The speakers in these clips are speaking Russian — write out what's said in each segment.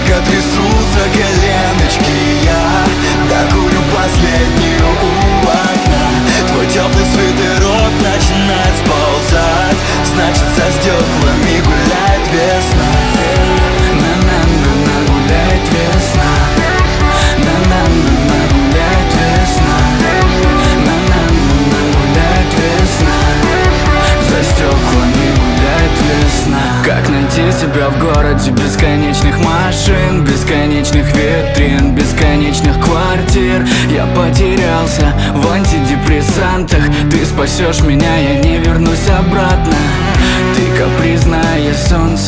Пока трясутся коленочки, я докурю последнюю у окна. Твой теплый свитерок начинает сползать, значит, за стеклами гуляет весна. На-на-на-на, гуляет весна. На-на-на-на, гуляет весна. На-на-на-на, гуляет весна. За стеклами гуляет весна. Как найти себя в городе бесконечных машин, бесконечных витрин, бесконечных квартир? Я потерялся в антидепрессантах. Ты спасешь меня, я не вернусь обратно. Ты капризное солнце.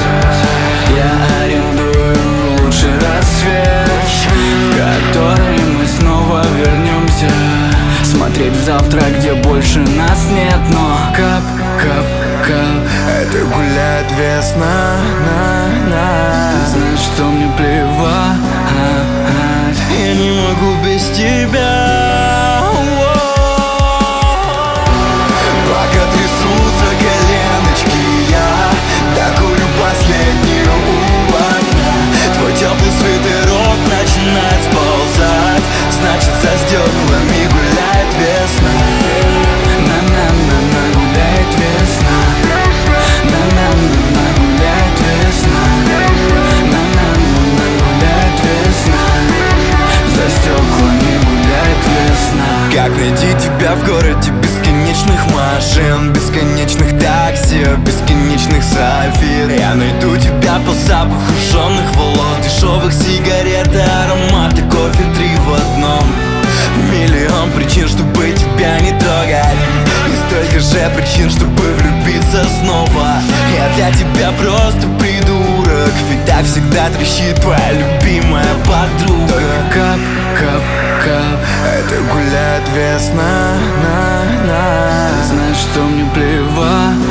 Я арендую лучший рассвет, в который мы снова вернемся. Смотреть в завтра, где больше нас нет. Но кап, кап, кап, это гуляет весна. Ты знаешь, что мне плевать. Я не могу без тебя. Пока трясутся коленочки, я докурю последнюю у окна. Твой теплый свитерок начинает сползать, значит, за стеклами гуляет весна. На-на-на-на, гуляет весна. На-на-на-на, гуляет весна. На-на-на-на, гуляет весна. За стеклами гуляет весна. Как найти тебя в городе бесконечных машин, бесконечных такси, бесконечных софит? Я найду тебя по запаху жжёных волос, дешевых сигарет и аромата кофе 3 в одном. Миллион причин, чтобы тебя не трогать, и столько же причин, чтобы влюбиться снова. Я для тебя просто придурок, ведь так всегда трещит твоя любимая подруга. Только кап, кап, кап, это гуляет весна. Ты знаешь, что мне плевать.